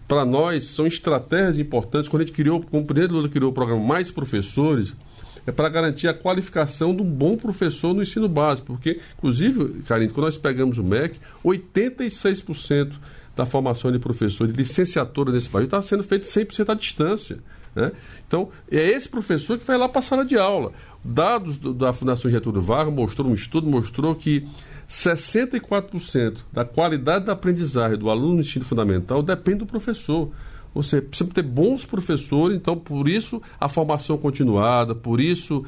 para nós, são estratégias importantes. Quando o presidente Lula criou o programa Mais Professores, é para garantir a qualificação de um bom professor no ensino básico. Porque, inclusive, Karine, quando nós pegamos o MEC, 86% da formação de professor, de licenciatura nesse país, está sendo feito 100% à distância. Né? Então, é esse professor que vai lá para a sala de aula. Dados da Fundação Getúlio Vargas um estudo mostrou que 64% da qualidade da aprendizagem do aluno no ensino fundamental depende do professor. Ou seja, precisa ter bons professores, então por isso a formação continuada, por isso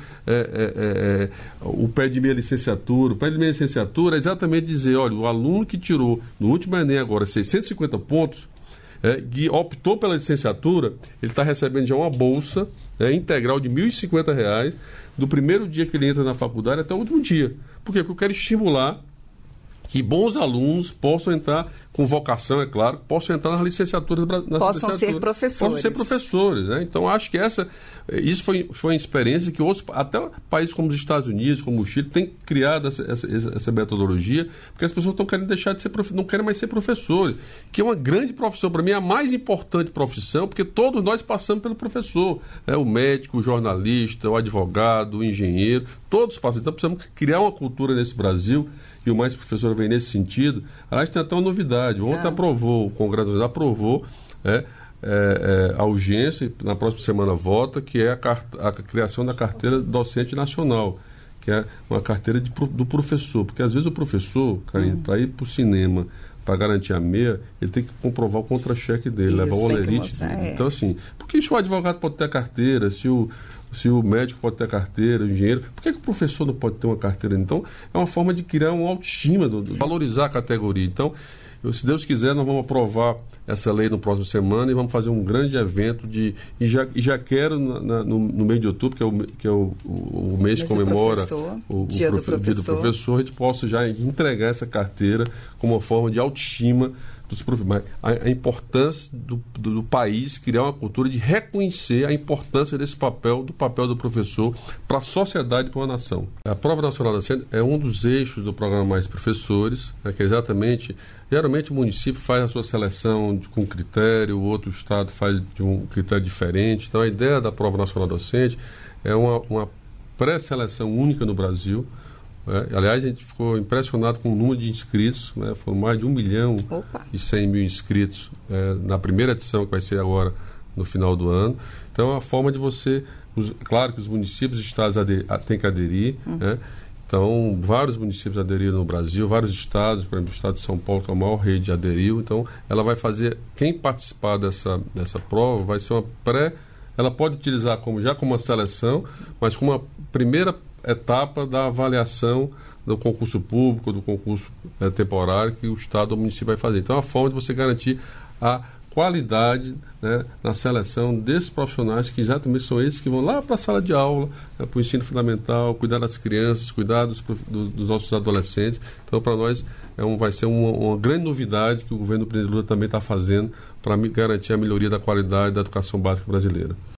o pé de meia licenciatura. O pé de meia licenciatura é exatamente dizer, olha, o aluno que tirou no último Enem agora 650 pontos, que optou pela licenciatura, ele está recebendo já uma bolsa integral de R$ 1.050 do primeiro dia que ele entra na faculdade até o último dia. Por quê? Porque eu quero estimular que bons alunos possam entrar com vocação, é claro, possam entrar nas licenciaturas. Possam ser professores. Possam ser professores, né? Então, acho que isso foi uma experiência que outros, até países como os Estados Unidos, como o Chile, têm criado essa metodologia, porque as pessoas estão querendo deixar de ser não querem mais ser professores, que é uma grande profissão, para mim, a mais importante profissão, porque todos nós passamos pelo professor, o médico, o jornalista, o advogado, o engenheiro, todos passam. Então, precisamos criar uma cultura nesse Brasil, e o Mais Professor vem nesse sentido. Aliás, tem até uma novidade. Ontem o Congresso aprovou a urgência, na próxima semana vota, que é a criação da carteira docente nacional, que é uma carteira do professor. Porque às vezes o professor, Karine, para ir para o cinema, para garantir a meia, ele tem que comprovar o contra-cheque dele, levar o olerite dele. Então, assim, porque se o advogado pode ter a carteira, se o médico pode ter a carteira, o engenheiro, por que o professor não pode ter uma carteira? Então, é uma forma de criar uma autoestima, valorizar a categoria. Então, se Deus quiser, nós vamos aprovar essa lei no próximo semana e vamos fazer um grande evento e já quero no mês de outubro, que é o mês que comemora o dia do professor, a gente possa já entregar essa carteira como uma forma de autoestima dos professores. A importância do país criar uma cultura de reconhecer a importância do papel do professor para a sociedade e para a nação. A Prova Nacional Docente é um dos eixos do programa Mais Professores, que é exatamente, geralmente o município faz a sua seleção com critério, o outro estado faz de um critério diferente. Então a ideia da Prova Nacional Docente é uma pré-seleção única no Brasil. Aliás, a gente ficou impressionado com o número de inscritos, foram mais de 1.100.000 inscritos na primeira edição, que vai ser agora no final do ano. Então, é uma forma de você... Claro que os municípios e estados têm que aderir, Então, vários municípios aderiram no Brasil, vários estados, por exemplo, o estado de São Paulo, que é a maior rede, aderiu. Então, ela vai fazer... Quem participar dessa prova vai ser uma pré... Ela pode utilizar como uma seleção, mas como uma primeira etapa da avaliação do concurso público, do concurso temporário que o Estado ou o município vai fazer. Então, é uma forma de você garantir a qualidade na seleção desses profissionais, que exatamente são esses que vão lá para a sala de aula, para o ensino fundamental, cuidar das crianças, cuidar dos nossos adolescentes. Então, para nós, vai ser uma grande novidade que o governo do presidente Lula também está fazendo para garantir a melhoria da qualidade da educação básica brasileira.